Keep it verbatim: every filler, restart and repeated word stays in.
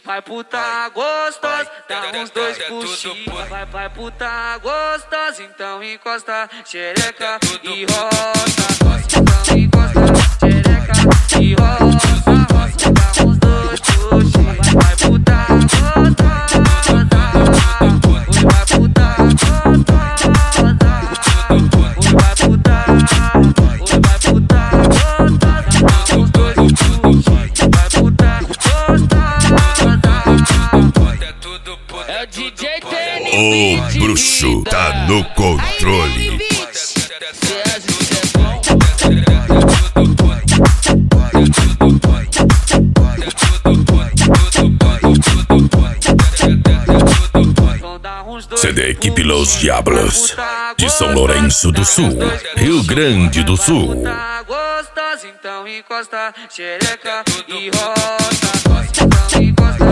Vai puta gostosa, dá uns dois puxinhos. Vai, vai puta gostosa, então encosta xereca e roça. Então encosta xereca e roça. Dá uns dois puxinhos. Vai, vai puta gostosa. Oi, vai puta gostosa. Oi, vai puta. Oi, vai puta gostosa. Dá uns dois puxinhos. Vai puta gostosa. É o D J Tênis. O bruxo tá no controle. C D Equipe Los Diablos, de São Lourenço do Sul, Rio Grande do Sul. Gostosa, então encosta xereca e roça. Então encosta